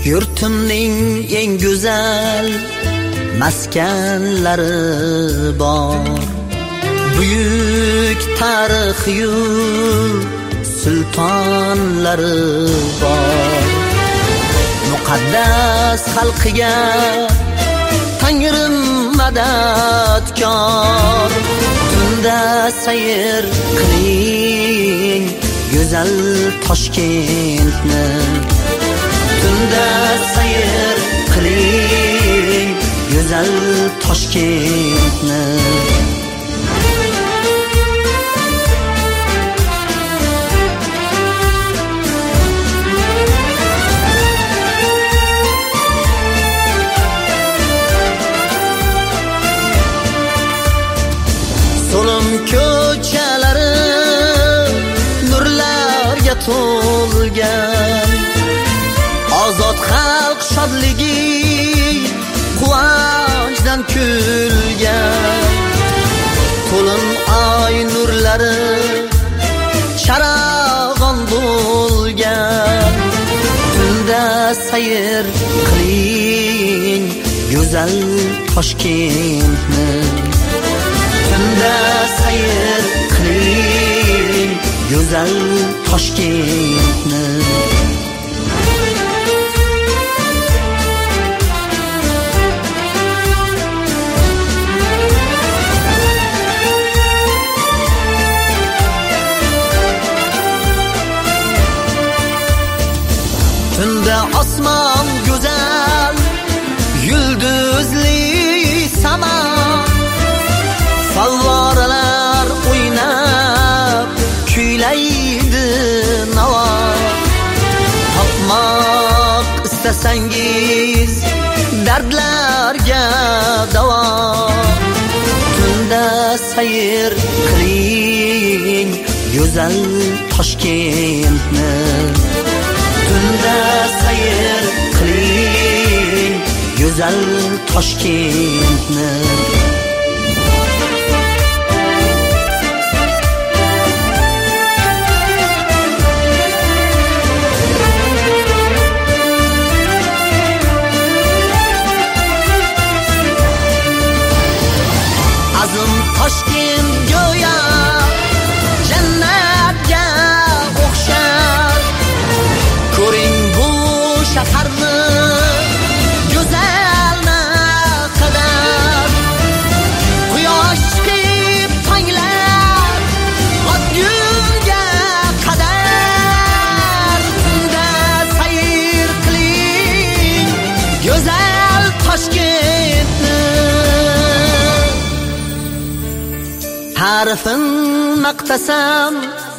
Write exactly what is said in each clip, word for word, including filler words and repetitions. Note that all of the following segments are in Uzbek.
Yurtimning eng go'zal maskanlari bor. Buyuk tarixi-yu sultonlari bor. Muqaddas xalqiga Tangrim madadkor. Tunda sayr qiling go'zal Toshkentni. Tunda sayr qiling go'zal Toshkentni. So'lim ko'chalari nurlarga to'lgan. Ozod xalq shodligi quvonchdan kulgan. To'lin oy nurlari charog'on bo'lgan. Tunda sayr qiling go'zal Toshkentni. Tunda sayr qiling go'zal Toshkentni. Tunda osmon go'zal, yulduzli samo. Favvoralar o'ynab kuylaydi navo. Topmoq istasangiz dardlarga davo. Tunda sayr qiling go'zal Toshkentni. Tunda sayr qiling go'zal Toshkentni. Azim Toshkent go'yo jannatga o'xshar. Ko'ring bu shaharni go'zal naqadar. Quyosh chiqib tonglar otgunga qadar. Tunda sayr qiling go'zal Toshkentni. Ta'rifin maqtasam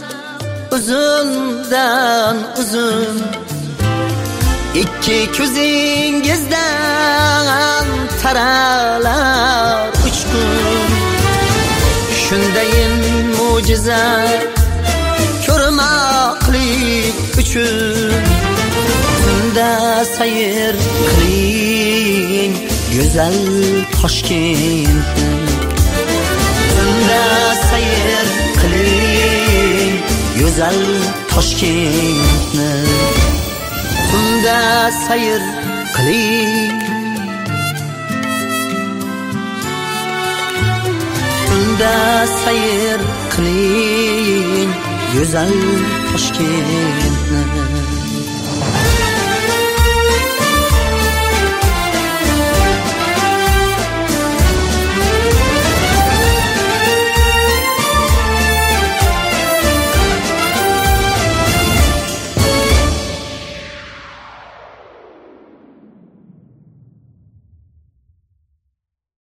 uzundan uzun. Ikki ko'zingizdan taralar uchqun. Shundayin mo'jiza ko'rmoqlik uchun. Tunda sayr qiling go'zal Toshkentni. Tunda sayr qiling go'zal Toshkentni. Tunda sayr qiling. Tunda sayr qiling go'zal Toshkentni.